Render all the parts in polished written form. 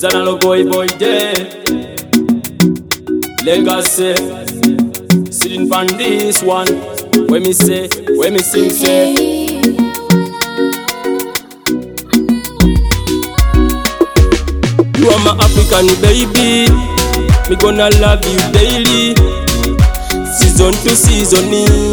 Zanalo boy day. Legacy. Sitting on this one. When me sing say. You are my African baby. Me gonna love you daily. Season to season,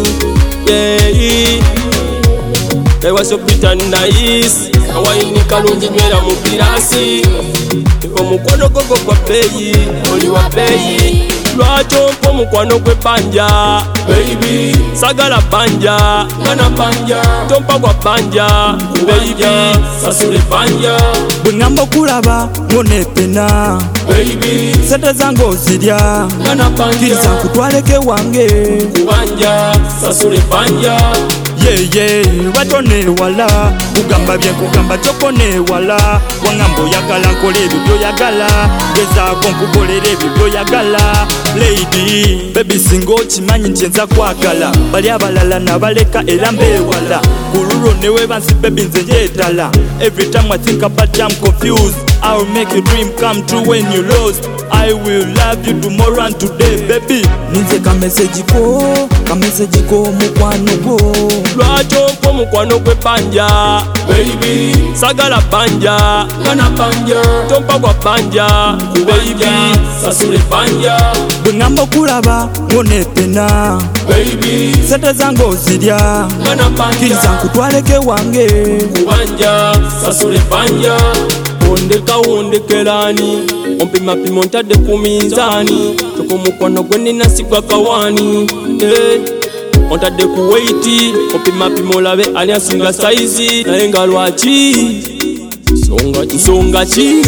yeah. I was so pretty and nice. Kawaii ni kalungi nwera mupirasi. Omukono gogo kwa beyi, oli wa beyi. Lwacho mpo mukwano gwe banja, baby. Sagala banja, gana banja. Tompa gwa banja, baby. Sasule banja. Bwengamba kulaba ngone pena, baby. Sente zangu ozirya, gana banja. Kiriza nkutwaleke wange, kubanja. Sasule banja. Yeah, watone wala kugamba bye kugamba chokone wala wangambo yakala nkole bibyo yagala gezaako nkukolera ebyo yagala lady baby singo kimanyi ntenza kwagala bali abalala nabaleka era mbewala kululu newe bansi baby nze yetala every time I think about you I'm confused I'll make your dream come true when you lost I will love you tomorrow and today baby ninze ka message ko mukwano go Lwacho mpo mukwano gwe banja, baby. Sagala banja, gana banja. Tompa gwa banja, baby. Sasule banja. Bwengamba kulaba ngone pena, baby. Sente zangu ozirya, gana banja. Kiriza nkutwaleke wange, kubanja. Sasule banja. Wondekelani ompima pima ntadde ku minzani choko mukwano gwe nina sigwa kawani ontadde ku weight ompima pima olabe ali asinga size naye nga lwaki nsonga ki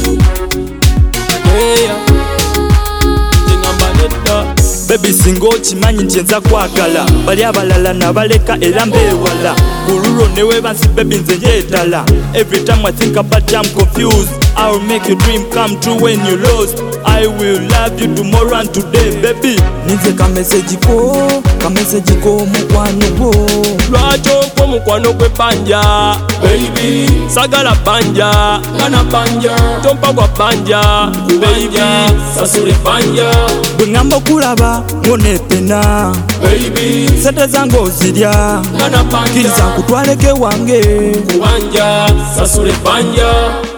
ngamba nedda baby singo kimanyi ntenza kwagala bali abalala nabaleka era mbewala kululu newe bansi baby nze yetala every time I think about you I'm confused I'll make your dream come true when you lost I will love you tomorrow and today baby ninze ka message ko mukwano go lwacho mpo mukwano gwe banja, baby. Sagala banja, gana banja. Tompa gwa banja, baby. Sasule banja. Bwengamba kulaba ngone pena, baby. Sente zangu ozirya, gana banja. Kiriza nkutwaleke wange, kubanja. Sasule banja.